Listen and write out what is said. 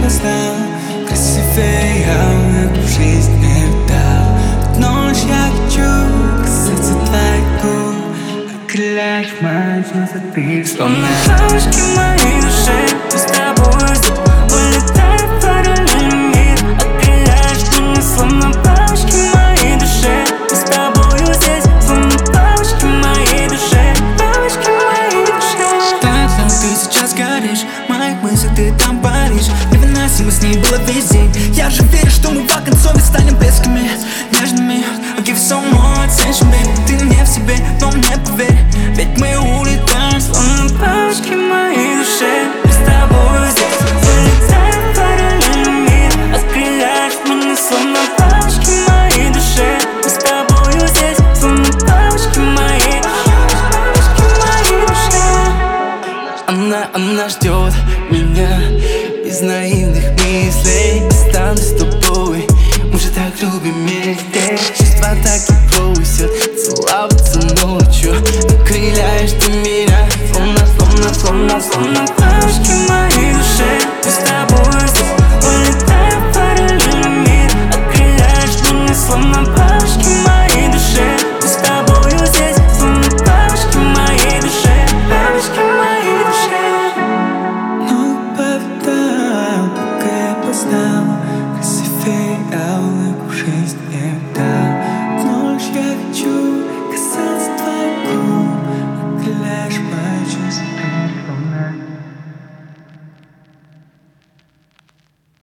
познал, красивее я в жизни не видал. Одно лишь я хочу касаться твоих губ, окрылять мои чувства ты. Словно бабочки в моей душе, мы с тобой улетаем в параллельный мир. Окрыляешь меня, словно бабочки в моей душе. Мы с тобою здесь, словно бабочки в моей душе. Бабочки в моей душе. Так, ты сейчас горишь, в моих мыслях ты там паришь. Невыносимо с ней было весь день. Я же верю, что мы в оконцове станем близкими, нежными. I'll give so more attention, baby. Ты не в себе, но мне поверь, ведь мы улетаем, словно бабочки в моей душе. Мы с тобой здесь улетаем в параллельный мир. Окрыляешь меня, словно бабочки в моей душе. Мы с тобою здесь, словно бабочки в моей душе. Она ждет меня без наивных мыслей. Останусь с тобой, мы же так любим вместе. Чувства так и просят целоваться ночью. Окрыляешь ты меня, словно бабочки в моей